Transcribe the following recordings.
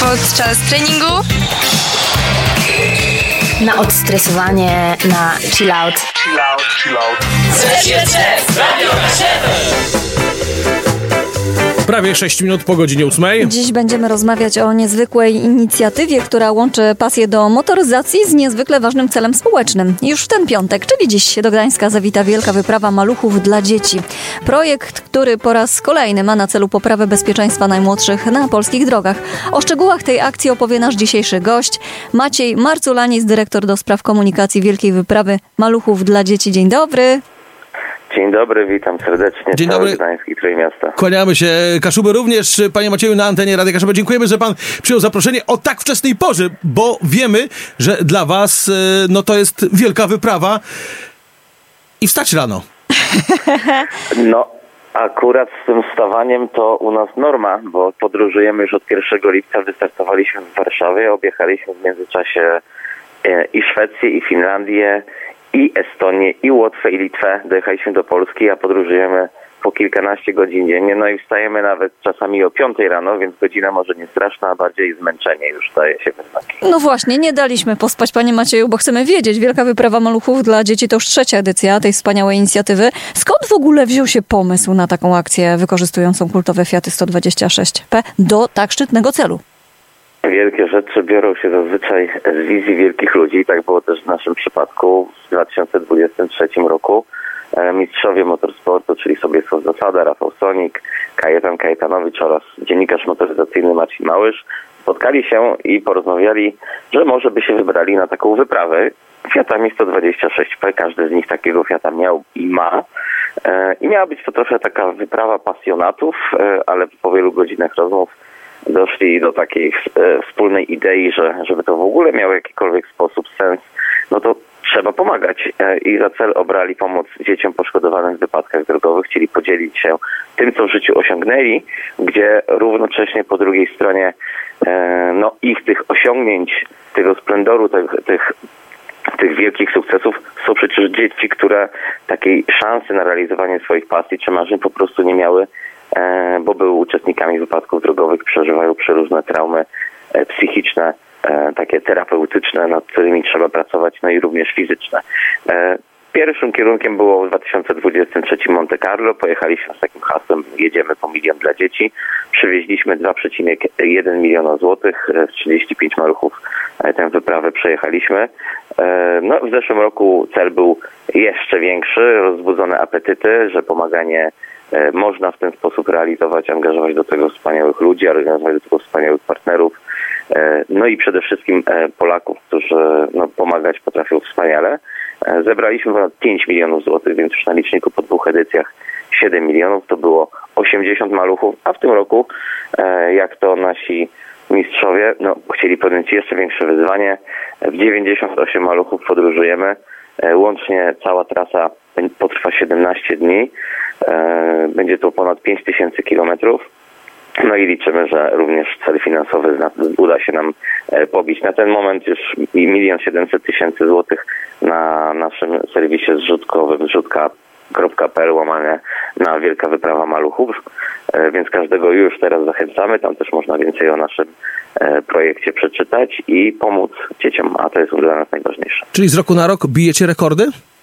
podczas treningu. Na odstresowanie, na chill out. Prawie 6 minut po godzinie 8. Dziś będziemy rozmawiać o niezwykłej inicjatywie, która łączy pasję do motoryzacji z niezwykle ważnym celem społecznym. Już w ten piątek, czyli dziś, do Gdańska zawita wielka wyprawa maluchów dla dzieci. Projekt, który po raz kolejny ma na celu poprawę bezpieczeństwa najmłodszych na polskich drogach. O szczegółach tej akcji opowie nasz dzisiejszy gość, Maciej Marculanis, dyrektor do spraw komunikacji Wielkiej Wyprawy Maluchów dla Dzieci. Dzień dobry. Dzień dobry, witam serdecznie. Dzień dobry. Gdańsk i Trójmiasto. Kłaniamy się, Kaszuby, również. Panie Macieju, na antenie Radia Kaszuby. Dziękujemy, że pan przyjął zaproszenie o tak wczesnej porze, bo wiemy, że dla was to jest wielka wyprawa i wstać rano. No, akurat z tym wstawaniem to u nas norma, bo podróżujemy już od 1 lipca, wystartowaliśmy w Warszawie, objechaliśmy w międzyczasie i Szwecję, i Finlandię, i Estonię, i Łotwę, i Litwę. Dojechaliśmy do Polski, a podróżujemy po kilkanaście godzin dziennie. No i wstajemy nawet czasami o 5 rano, więc godzina może nie straszna, a bardziej zmęczenie już daje się we znaki. No właśnie, nie daliśmy pospać, panie Macieju, bo chcemy wiedzieć. Wielka Wyprawa Maluchów dla Dzieci to już 3. edycja tej wspaniałej inicjatywy. Skąd w ogóle wziął się pomysł na taką akcję wykorzystującą kultowe Fiaty 126P do tak szczytnego celu? Wielkie rzeczy biorą się zazwyczaj z wizji wielkich ludzi. Tak było też w naszym przypadku w 2023 roku. Mistrzowie motorsportu, czyli Sobiesław Zasada, Rafał Sonik, Kajetan Kajetanowicz oraz dziennikarz motoryzacyjny Marcin Małysz spotkali się i porozmawiali, że może by się wybrali na taką wyprawę Fiatami 126P. Każdy z nich takiego Fiata miał i ma. I miała być to trochę taka wyprawa pasjonatów, ale po wielu godzinach rozmów doszli do takiej wspólnej idei, że żeby to w ogóle miało jakikolwiek sposób sens, no to trzeba pomagać. I za cel obrali pomoc dzieciom poszkodowanym w wypadkach drogowych. Chcieli podzielić się tym, co w życiu osiągnęli, gdzie równocześnie po drugiej stronie ich tych osiągnięć, tego splendoru, tych wielkich sukcesów są przecież dzieci, które takiej szansy na realizowanie swoich pasji czy marzeń po prostu nie miały, bo były uczestnikami wypadków drogowych, przeżywają przeróżne traumy psychiczne, takie terapeutyczne, nad którymi trzeba pracować, no i również fizyczne. Pierwszym kierunkiem było w 2023 Monte Carlo. Pojechaliśmy z takim hasłem jedziemy po 1 000 000 dla dzieci. Przywieźliśmy 2,1 miliona złotych, 35 maluchów tę wyprawę przejechaliśmy. No, w zeszłym roku cel był jeszcze większy, rozbudzone apetyty, że pomaganie można w ten sposób realizować, angażować do tego wspaniałych ludzi, organizować do tego wspaniałych partnerów. No i przede wszystkim Polaków, którzy pomagać potrafią wspaniale. Zebraliśmy ponad 5 milionów złotych, więc już na liczniku po 2 edycjach 7 milionów, to było 80 maluchów, a w tym roku, jak to nasi mistrzowie chcieli podjąć jeszcze większe wyzwanie, w 98 maluchów podróżujemy. Łącznie cała trasa potrwa 17 dni. Będzie to ponad 5000 kilometrów. No i liczymy, że również cel finansowy uda się nam pobić. Na ten moment już 1 700 000 złotych na naszym serwisie zrzutkowym zrzutka.pl /na Wielka Wyprawa Maluchów, więc każdego już teraz zachęcamy. Tam też można więcej o naszym projekcie przeczytać i pomóc dzieciom, a to jest dla nas najważniejsze. Czyli z roku na rok bijecie rekordy?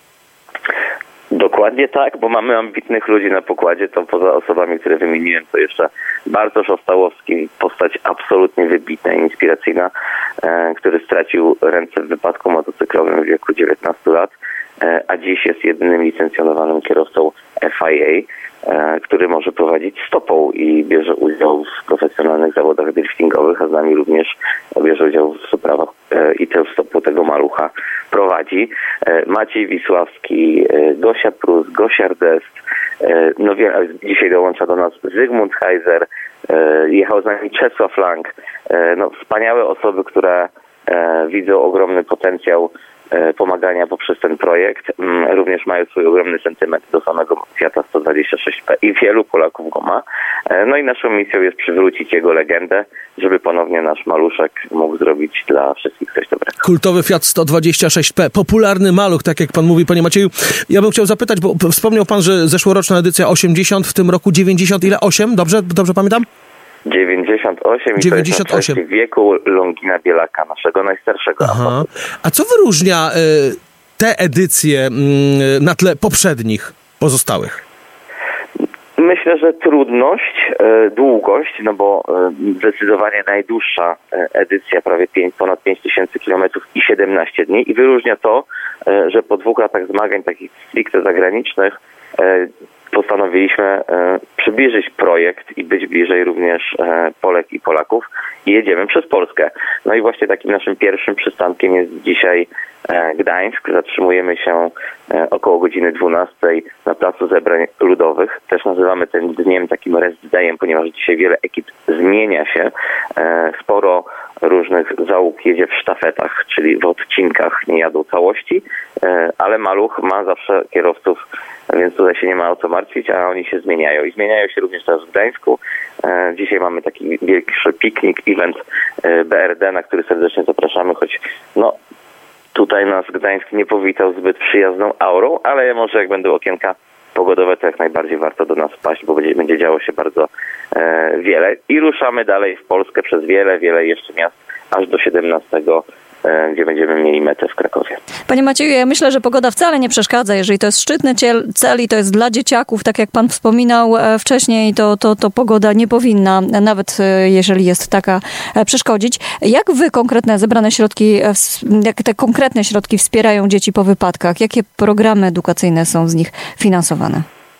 Dokładnie tak, bo mamy ambitnych ludzi na pokładzie, to poza osobami, które wymieniłem, to jeszcze Bartosz Ostałowski, postać absolutnie wybitna i inspiracyjna, który stracił ręce w wypadku motocyklowym w wieku 19 lat, a dziś jest jedynym licencjonowanym kierowcą FIA, który może prowadzić stopą i bierze udział w profesjonalnych zawodach driftingowych, a z nami również bierze udział w suprawach i tę stopą tego malucha prowadzi. Maciej Wisławski, Gosia Prus, Gosia Rdest, dzisiaj dołącza do nas Zygmunt Heiser, jechał z nami Czesław Lang. Wspaniałe osoby, które widzą ogromny potencjał pomagania poprzez ten projekt. Również mają swój ogromny sentyment do samego Fiata 126P i wielu Polaków go ma. No i naszą misją jest przywrócić jego legendę, żeby ponownie nasz maluszek mógł zrobić dla wszystkich coś dobrego. Kultowy Fiat 126P, popularny maluch, tak jak pan mówi, panie Macieju. Ja bym chciał zapytać, bo wspomniał pan, że zeszłoroczna edycja 80, w tym roku 90, ile? 8? Dobrze pamiętam? 98 i 98. to jest w wieku Longina Bielaka, naszego najstarszego. Aha. A co wyróżnia te edycje na tle poprzednich, pozostałych? Myślę, że trudność, długość, no bo zdecydowanie najdłuższa edycja, prawie ponad 5000 kilometrów i 17 dni. I wyróżnia to, że po 2 latach zmagań takich stricte zagranicznych postanowiliśmy przybliżyć projekt i być bliżej również Polek i Polaków i jedziemy przez Polskę. No i właśnie takim naszym pierwszym przystankiem jest dzisiaj Gdańsk. Zatrzymujemy się około godziny 12 na Placu Zebrań Ludowych. Też nazywamy ten dniem takim rest dayem, ponieważ dzisiaj wiele ekip zmienia się. Sporo różnych załóg jedzie w sztafetach, czyli w odcinkach, nie jadą całości, ale Maluch ma zawsze kierowców, więc tutaj się nie ma o co martwić, a oni się zmieniają. I zmieniają się również teraz w Gdańsku. Dzisiaj mamy taki wielki piknik, event BRD, na który serdecznie zapraszamy, choć tutaj nas Gdańsk nie powitał zbyt przyjazną aurą, ale może jak będą okienka pogodowe, to jak najbardziej warto do nas wpaść, bo będzie działo się bardzo wiele. I ruszamy dalej w Polskę przez wiele jeszcze miast, aż do 17, gdzie będziemy mieli metę w Krakowie. Panie Macieju, ja myślę, że pogoda wcale nie przeszkadza. Jeżeli to jest szczytny cel i to jest dla dzieciaków, tak jak pan wspominał wcześniej, to pogoda nie powinna, nawet jeżeli jest taka, przeszkodzić. Jak wy konkretne zebrane środki, jak te konkretne środki wspierają dzieci po wypadkach? Jakie programy edukacyjne są z nich finansowane?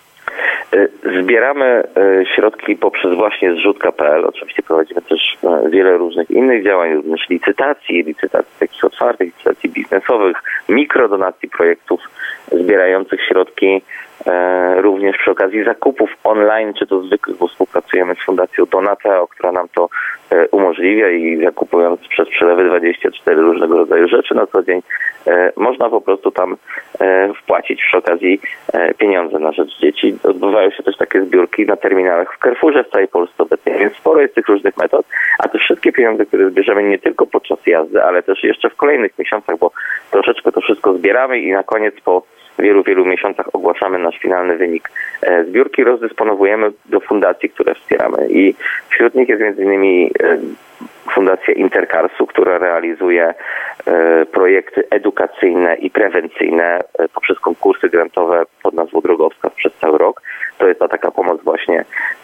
Zbieramy środki poprzez właśnie zrzutka.pl. Oczywiście prowadzimy też wiele różnych innych działań, również licytacji takich otwartych, licytacji biznesowych, mikrodonacji projektów zbierających środki również przy okazji zakupów online, czy to zwykłych, bo współpracujemy z Fundacją Donateo, która nam to umożliwia i zakupując przez przelewy 24 różnego rodzaju rzeczy na co dzień, można po prostu tam wpłacić przy okazji pieniądze na rzecz dzieci. Odbywają się też takie zbiórki na terminalach w Carrefourze w całej Polsce obecnie, więc sporo jest tych różnych metod, a te wszystkie pieniądze, które zbierzemy nie tylko podczas jazdy, ale też jeszcze w kolejnych miesiącach, bo troszeczkę to wszystko zbieramy i na koniec po wielu miesiącach ogłaszamy nasz finalny wynik zbiórki, rozdysponowujemy do fundacji, które wspieramy. I wśród nich jest m.in. Fundacja Intercarsu, która realizuje projekty edukacyjne i prewencyjne poprzez konkursy grantowe pod nazwą Drogowskaz przez cały rok. To jest ta taka pomoc właśnie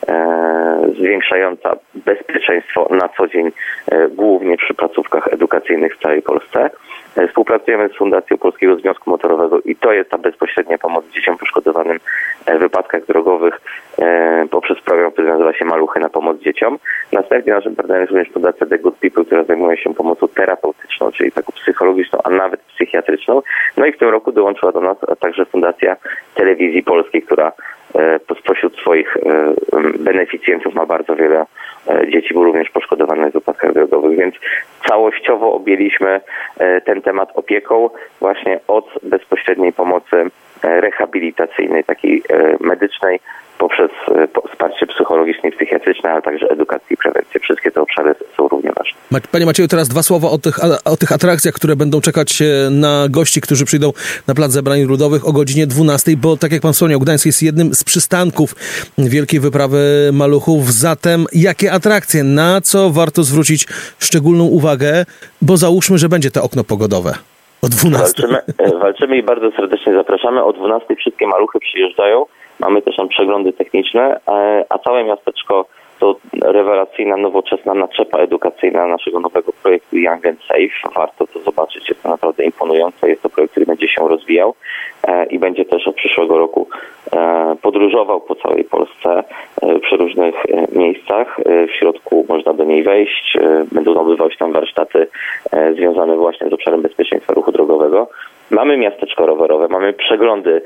zwiększająca bezpieczeństwo na co dzień, głównie przy placówkach edukacyjnych w całej Polsce. Współpracujemy z Fundacją Polskiego Związku Motorowego i to jest ta bezpośrednia pomoc dzieciom poszkodowanym w wypadkach drogowych poprzez program, który nazywa się Maluchy na pomoc dzieciom. Następnie naszym partnerem jest również Fundacja The Good People, która zajmuje się pomocą terapeutyczną, czyli taką psychologiczną, a nawet psychiatryczną. No i w tym roku dołączyła do nas także Fundacja Telewizji Polskiej, która spośród swoich beneficjentów ma bardzo wiele dzieci, był również poszkodowanych w wypadkach drogowych, więc całościowo objęliśmy ten temat opieką właśnie od bezpośredniej pomocy rehabilitacyjnej, takiej medycznej, poprzez wsparcie psychologiczne i psychiatryczne, ale także edukację i prewencję. Wszystkie te obszary są równie ważne. Panie Macieju, teraz 2 słowa o tych atrakcjach, które będą czekać na gości, którzy przyjdą na Plac Zebrań Ludowych o godzinie 12, bo tak jak pan wspomniał, Gdańsk jest jednym z przystanków Wielkiej Wyprawy Maluchów. Zatem jakie atrakcje, na co warto zwrócić szczególną uwagę, bo załóżmy, że będzie to okno pogodowe o 12. Walczymy i bardzo serdecznie zapraszamy. O 12 wszystkie maluchy przyjeżdżają. Mamy też tam przeglądy techniczne, a całe miasteczko to rewelacyjna, nowoczesna naczepa edukacyjna naszego nowego projektu Young and Safe. Warto to zobaczyć, jest to naprawdę imponujące. Jest to projekt, który będzie się rozwijał i będzie też od przyszłego roku podróżował po całej Polsce przy różnych miejscach. W środku można do niej wejść. Będą odbywały się tam warsztaty związane właśnie z obszarem bezpieczeństwa ruchu drogowego. Mamy miasteczko rowerowe, mamy przeglądy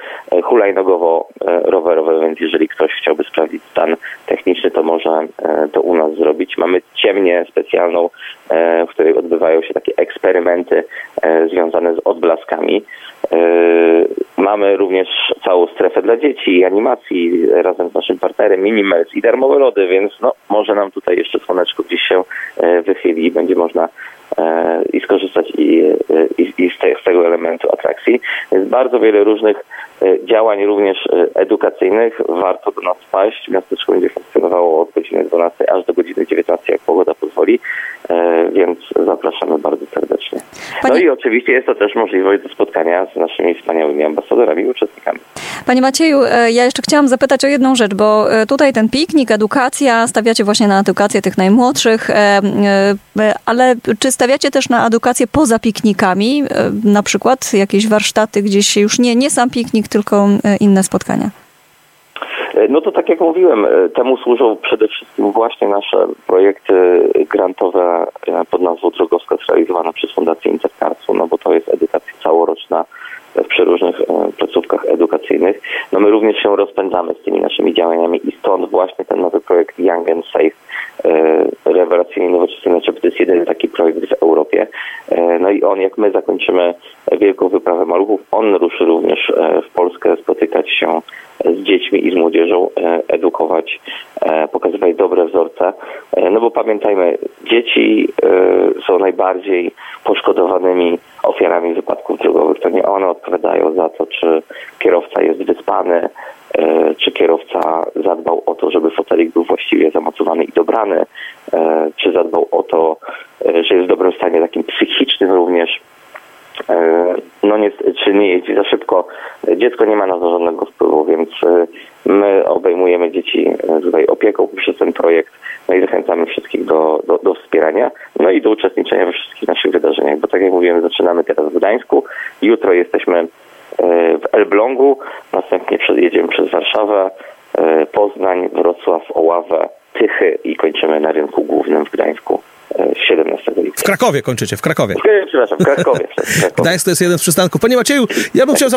hulajnogowo-rowerowe, więc jeżeli ktoś chciałby sprawdzić stan techniczny, to może to u nas zrobić. Mamy ciemnię specjalną, w której odbywają się takie eksperymenty związane z odblaskami. Mamy również całą strefę dla dzieci i animacji razem z naszym partnerem Minimals i darmowe lody, więc może nam tutaj jeszcze słoneczko gdzieś się wychyli i będzie można i skorzystać i z tego elementu atrakcji. Jest bardzo wiele różnych działań, również edukacyjnych. Warto do nas wpaść. Miasteczko będzie funkcjonowało od godziny 12 aż do godziny 19, jak pogoda pozwoli, więc zapraszamy bardzo serdecznie. No i oczywiście jest to też możliwość do spotkania z naszymi wspaniałymi ambasadorami i uczestnikami. Panie Macieju, ja jeszcze chciałam zapytać o jedną rzecz, bo tutaj ten piknik, edukacja, stawiacie właśnie na edukację tych najmłodszych, ale czy stawiacie też na edukację poza piknikami, na przykład jakieś warsztaty gdzieś już nie sam piknik, tylko inne spotkania? No to tak jak mówiłem, temu służą przede wszystkim właśnie nasze projekty grantowe pod nazwą Drogowskaz realizowane przez Fundację Intercarsu, no bo to jest edukacja całoroczna w przeróżnych placówkach edukacyjnych. No my również się rozpędzamy z tymi naszymi działaniami i stąd właśnie ten nowy projekt Young and Safe, rewelacyjnie nowoczesny, znaczy to jest jedyny taki projekt w Europie. No i on, jak my zakończymy Wielką Wyprawę Maluchów, on ruszy również w Polskę, spotykać się z dziećmi i z młodzieżą, edukować, pokazywać dobre wzorce. No bo pamiętajmy, dzieci są najbardziej poszkodowanymi ofiarami wypadków drogowych. To nie one odpowiadają za to, czy kierowca jest wyspany, czy kierowca zadbał o to, żeby fotelik był właściwie zamocowany i dobrany, czy zadbał o to, że jest w dobrym stanie takim psychicznym również. No nie, czy nie jeździ za szybko. Dziecko nie ma na to żadnego wpływu, więc my obejmujemy dzieci tutaj opieką przez ten projekt, no i zachęcamy wszystkich do wspierania, no i do uczestniczenia we wszystkich naszych wydarzeniach, bo tak jak mówiłem, zaczynamy teraz w Gdańsku, jutro jesteśmy w Elblągu, następnie jedziemy przez Warszawę, Poznań, Wrocław, Oławę, Tychy i kończymy na rynku głównym w Gdańsku 17 lipca. W Krakowie kończycie, w Krakowie. Przepraszam, w Krakowie. Gdańsk to jest jeden z przystanków. Panie Macieju, ja bym chciał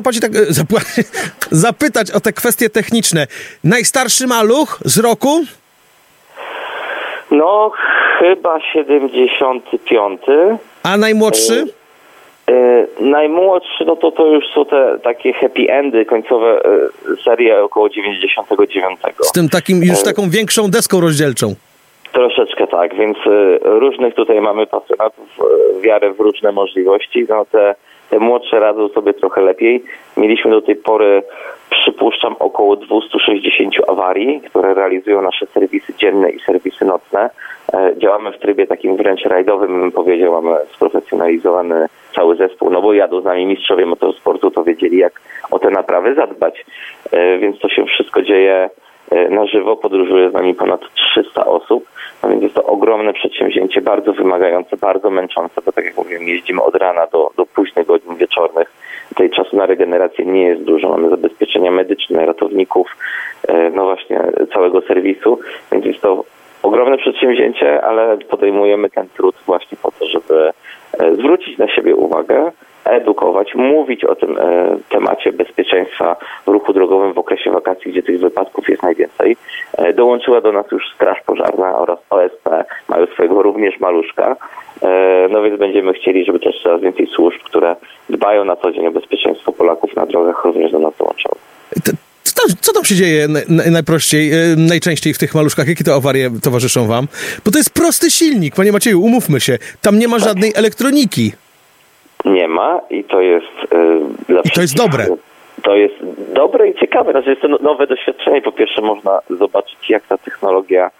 zapytać o te kwestie techniczne. Najstarszy maluch z roku? No, chyba 75. A najmłodszy? Najmłodszy, no to już są te takie happy endy, końcowe serie około 99. Z tym takim, już taką większą deską rozdzielczą. Troszeczkę tak, więc różnych tutaj mamy pasjonatów, wiarę w różne możliwości. No te młodsze radzą sobie trochę lepiej. Mieliśmy do tej pory, przypuszczam, około 260 awarii, które realizują nasze serwisy dzienne i serwisy nocne. Działamy w trybie takim wręcz rajdowym, bym powiedział, mamy sprofesjonalizowany cały zespół, no bo jadą z nami mistrzowie motorsportu, to wiedzieli, jak o te naprawy zadbać. Więc to się wszystko dzieje na żywo, podróżuje z nami ponad 300 osób, no więc jest to ogromne przedsięwzięcie, bardzo wymagające, bardzo męczące, bo tak jak mówiłem, jeździmy od rana do późnych godzin wieczornych. Tej czasu na regenerację nie jest dużo, mamy zabezpieczenia medyczne, ratowników, no właśnie całego serwisu, więc jest to ogromne przedsięwzięcie, ale podejmujemy ten trud właśnie po to, żeby zwrócić na siebie uwagę, edukować, mówić o tym temacie bezpieczeństwa w ruchu drogowym w okresie wakacji, gdzie tych wypadków jest najwięcej. Dołączyła do nas już Straż Pożarna oraz OSP, mają swojego również maluszka. No więc będziemy chcieli, żeby też coraz więcej służb, które dbają na co dzień o bezpieczeństwo Polaków na drogach, również do nas dołączały. Co tam się dzieje najczęściej w tych maluszkach? Jakie to awarie towarzyszą wam? Bo to jest prosty silnik, panie Macieju, umówmy się. Tam nie ma żadnej elektroniki. Nie ma i to jest I to jest dobre. To jest dobre i ciekawe. Znaczy jest to nowe doświadczenie. Po pierwsze można zobaczyć, jak ta technologia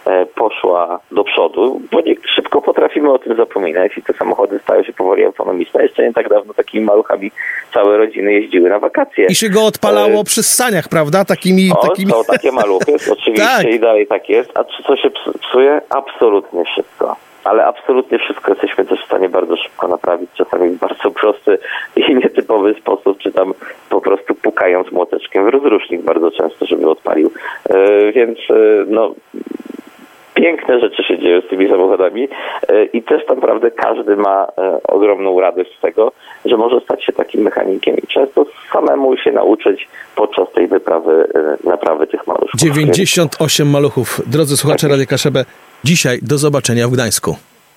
poszła do przodu, bo szybko potrafimy o tym zapominać i te samochody stają się powoli autonomiczne. Jeszcze nie tak dawno takimi maluchami całe rodziny jeździły na wakacje. I się go odpalało przy ssaniach, prawda? Takimi... Są takie maluchy, oczywiście tak. I dalej tak jest. A co się psuje? Absolutnie wszystko. Ale absolutnie wszystko jesteśmy też w stanie bardzo szybko naprawić, czasami w bardzo prosty i nietypowy sposób, czy tam po prostu pukając młoteczkiem w rozrusznik bardzo często, żeby odpalił. Więc no piękne rzeczy się dzieją z tymi samochodami i też naprawdę każdy ma ogromną radość z tego, że może stać się takim mechanikiem i często samemu się nauczyć podczas tej wyprawy naprawy tych maluszków. 98 maluchów. Drodzy słuchacze Radia Kaszebę, dzisiaj do zobaczenia w Gdańsku.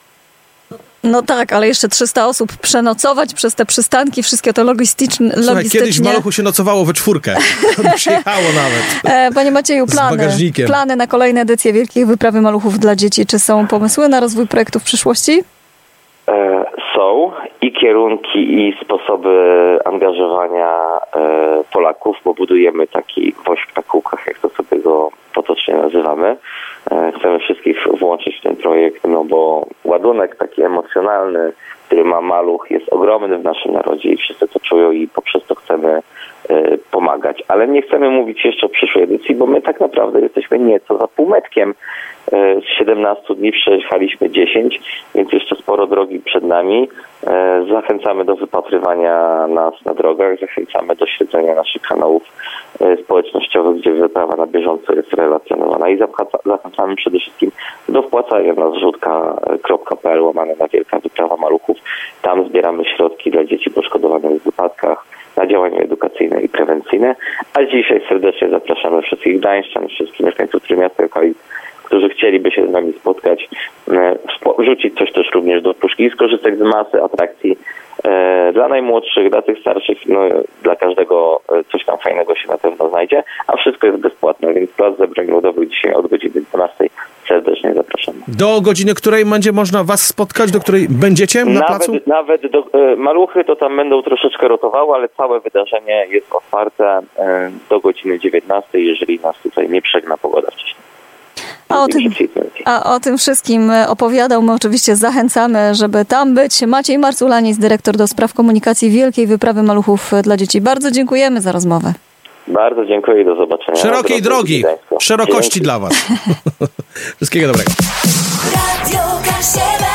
No tak, ale jeszcze 300 osób przenocować przez te przystanki, wszystkie to logistycznie. Słuchaj, kiedyś w maluchu się nocowało we czwórkę. Przyjechało nawet. Panie Macieju, plany na kolejne edycje Wielkiej Wyprawy Maluchów dla dzieci. Czy są pomysły na rozwój projektu w przyszłości? Są i kierunki, i sposoby angażowania Polaków, bo budujemy taki woźb na kółkach, jak to sobie go potocznie nazywamy. Chcemy wszystkich włączyć w ten projekt, no bo ładunek taki emocjonalny, który ma Maluch, jest ogromny w naszym narodzie i wszyscy to czują i poprzez to chcemy pomagać. Ale nie chcemy mówić jeszcze o przyszłej edycji, bo my tak naprawdę jesteśmy nieco za półmetkiem. Z 17 dni przejechaliśmy 10, więc jeszcze sporo drogi przed nami. Zachęcamy do wypatrywania nas na drogach, zachęcamy do śledzenia naszych kanałów społecznościowych, gdzie wyprawa na bieżąco jest relacjonowana i zachęcamy przede wszystkim do wpłacania na zrzutka.pl / Wielka Wyprawa Maluchów. Tam zbieramy środki dla dzieci poszkodowanych w wypadkach na działania edukacyjne i prewencyjne. A dzisiaj serdecznie zapraszamy wszystkich gdańszczan, wszystkich mieszkańców Trójmiasta i okolic, którzy chcieliby się z nami spotkać, wrzucić coś też również do puszki i skorzystać z masy atrakcji dla najmłodszych, dla tych starszych, no, dla każdego coś tam fajnego się na pewno znajdzie, a wszystko jest bezpłatne, więc plac zebrań ludowych dzisiaj od godziny 12 serdecznie zapraszamy. Do godziny której będzie można was spotkać, do której będziecie na placu? Nawet maluchy to tam będą troszeczkę rotowały, ale całe wydarzenie jest otwarte do godziny 19, jeżeli nas tutaj nie przegna pogoda wcześniej. A o tym wszystkim opowiadał. My oczywiście zachęcamy, żeby tam być. Maciej Marculanis, dyrektor do spraw komunikacji Wielkiej Wyprawy Maluchów dla Dzieci. Bardzo dziękujemy za rozmowę. Bardzo dziękuję i do zobaczenia. Szerokiej drogi, szerokości dla was. Wszystkiego dobrego.